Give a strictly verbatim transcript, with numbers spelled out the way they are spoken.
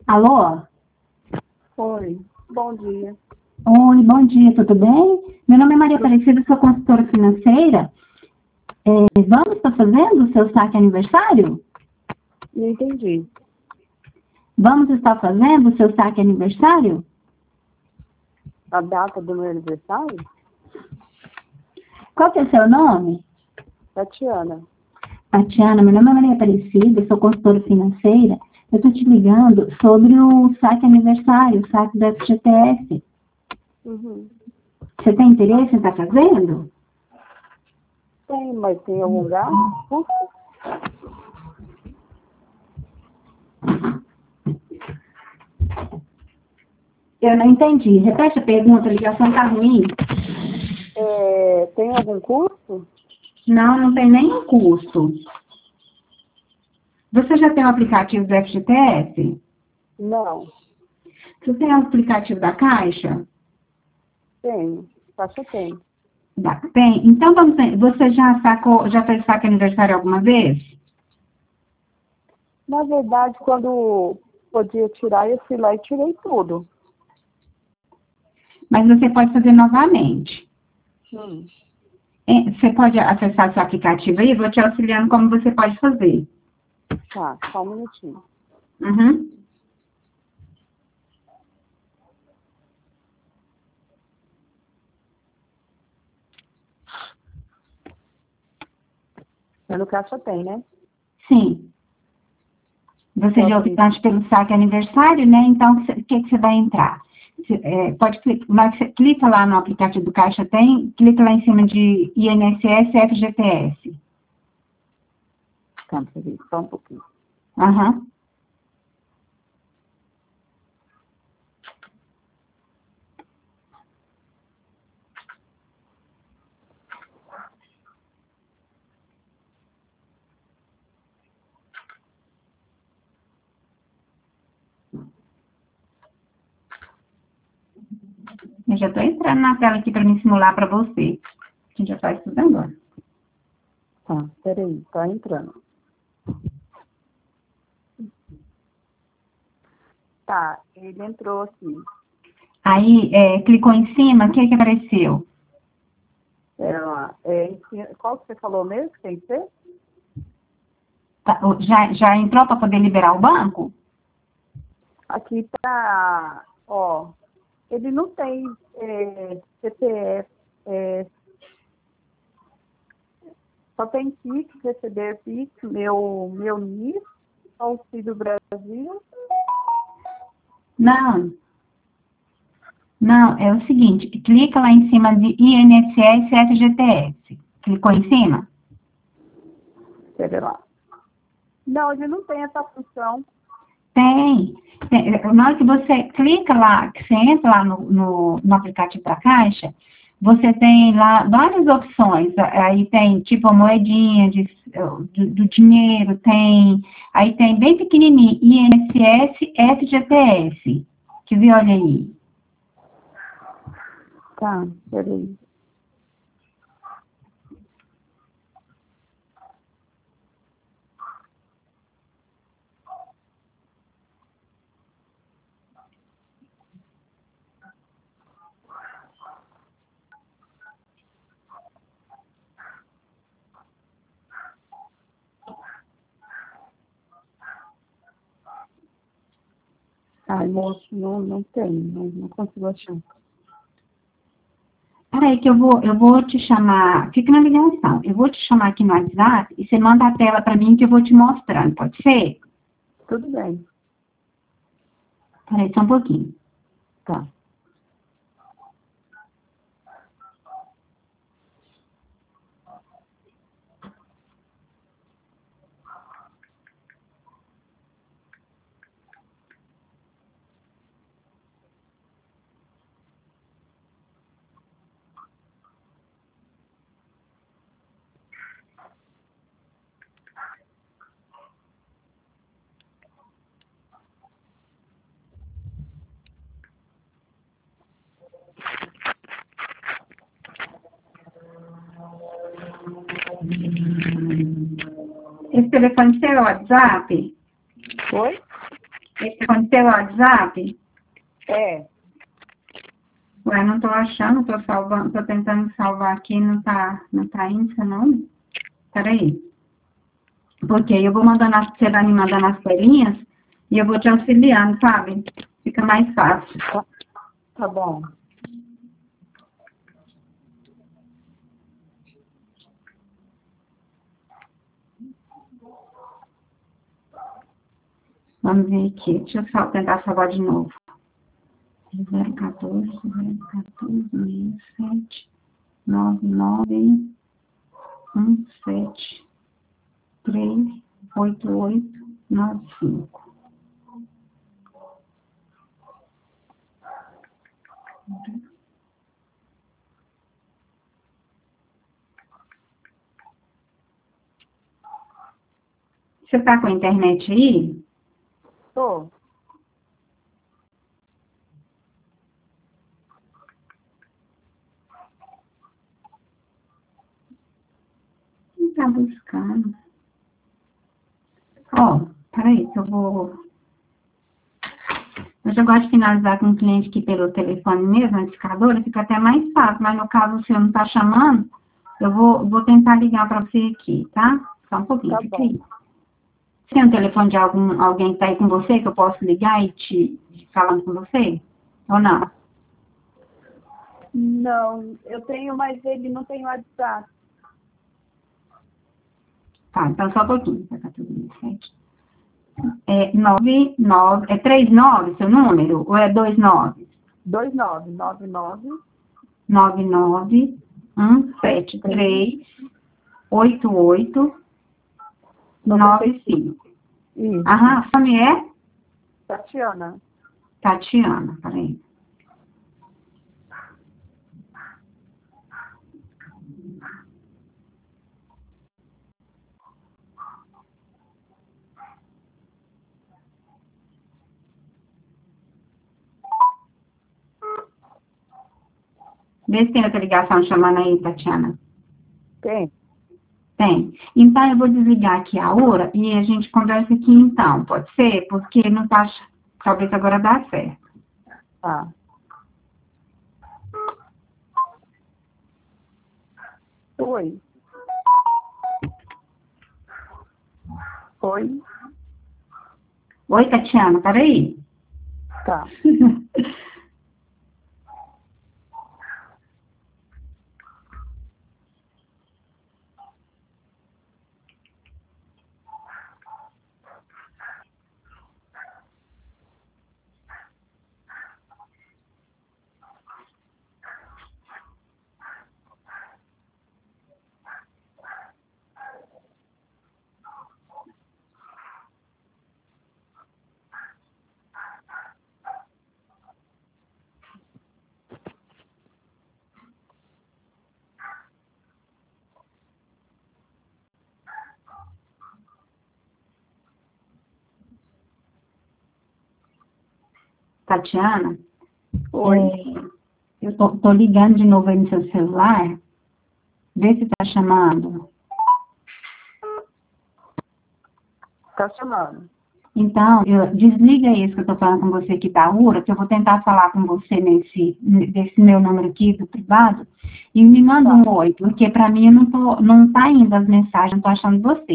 Alô? Oi, bom dia. Oi, bom dia, tudo bem? Meu nome é Maria Aparecida, sou consultora financeira. É, vamos estar fazendo o seu saque aniversário? Não entendi. Vamos estar fazendo o seu saque aniversário? A data do meu aniversário? Qual que é o seu nome? Tatiana. Tatiana, meu nome é Maria Aparecida, sou consultora financeira. Eu estou te ligando sobre o saque aniversário, o saque da F G T S. Uhum. Você tem interesse em estar fazendo? Tem, mas tem algum lugar? Uh, Eu não entendi. Repete a pergunta, a ligação está ruim. É, tem algum custo? Não, não tem nenhum custo. Você já tem o aplicativo do F G T S? Não, Você tem o aplicativo da Caixa? tenho. Caixa tem. Da- Tem. Então, vamos ver. Você já sacou, já fez saque aniversário alguma vez? Na verdade, quando podia tirar, eu fui lá e tirei tudo. Mas você pode fazer novamente. Hum. É, Você pode acessar seu aplicativo aí? Vou te auxiliando como você pode fazer. Tá, só um minutinho. Uhum. Mas no Caixa tem, né? Sim. Você Só já tem. optaste pelo saque aniversário, né? Então, o que, que você vai entrar? Você, é, pode clicar, mas você clica lá no aplicativo do Caixa Tem, clica lá em cima de I N S S e F G T S. Tá, peraí, só um pouquinho. Aham. Eu já estou entrando na tela aqui para me simular para você. A gente já faz tudo agora. Tá, peraí, tá entrando. Tá, ele entrou aqui. Aí, é, clicou em cima, o que que apareceu? Pera lá. É, em cima- qual que você falou mesmo que tem que ser? Tá, o- Já, já entrou para poder liberar o banco? Aqui tá, ó, ele não tem é, C P F, é, só tem Pix, receber Pix, meu, meu N I S, Auxílio Brasil. Não. Não, é o seguinte, clica lá em cima de I N S S e F G T S. Clicou em cima? Pera lá. Não, ele não tem essa função. Tem. Tem. Na hora que você clica lá, que você entra lá no, no, no aplicativo da Caixa, você tem lá várias opções. Aí tem tipo a moedinha de, do, do dinheiro, tem. Aí tem bem pequenininho, I N S S, F G T S. Que viu, olha aí. Tá, peraí. Ai, moço, não, não tem, não, não consigo achar. Peraí que eu vou, eu vou te chamar, fica na ligação, eu vou te chamar aqui no WhatsApp e você manda a tela para mim que eu vou te mostrando, pode ser? Tudo bem, Peraí só um pouquinho. tá. Esse telefone seu é o WhatsApp? Oi? Esse telefone do seu WhatsApp? É. Ué, não tô achando, tô salvando, tô tentando salvar aqui, não tá, não tá indo, seu nome? Peraí. Porque eu vou mandando, as, você vai me mandando as telinhas e eu vou te auxiliando, sabe? Fica mais fácil. Tá, tá bom. Vamos ver aqui. Deixa eu só tentar salvar de novo. zero um quatro, zero um quatro, seis sete, nove nove, um sete, três, oito oito, nove cinco. Você tá com a internet aí? Tô. Não tá buscando. Ó, peraí, que eu vou... Eu já gosto de finalizar com o cliente aqui pelo telefone mesmo, a discadora, fica até mais fácil, mas no caso o senhor não tá chamando, eu vou, vou tentar ligar para você aqui, tá? Só um pouquinho, Tá fica bom. aí. Você tem um telefone de algum, alguém que tá aí com você, que eu posso ligar e te falando com você? Ou não? Não, eu tenho, mas ele não tem WhatsApp. Tá, então só um pouquinho. É nove, nove, é três nove seu número? Ou é dois nove? dois nove nove nove nove nove, um sete três, oito oito, nove cinco. Isso. Aham, seu nome é? Tatiana. Tatiana, peraí. Vê se tem outra ligação chamando aí, Tatiana. Tem. Tem. Então, eu vou desligar aqui a hora e a gente conversa aqui então, pode ser? Porque não tá... Talvez agora dá certo. Tá. Oi. Oi. Oi, Tatiana, peraí. Tá. Tatiana? Oi. É, eu tô, tô ligando de novo aí no seu celular. Vê se tá chamando. Tá chamando. Então, eu, desliga isso que eu tô falando com você aqui da URA, que eu vou tentar falar com você nesse, desse meu número aqui do privado, e me manda um oi, porque pra mim eu não tô, não tá indo as mensagens, não tô achando você.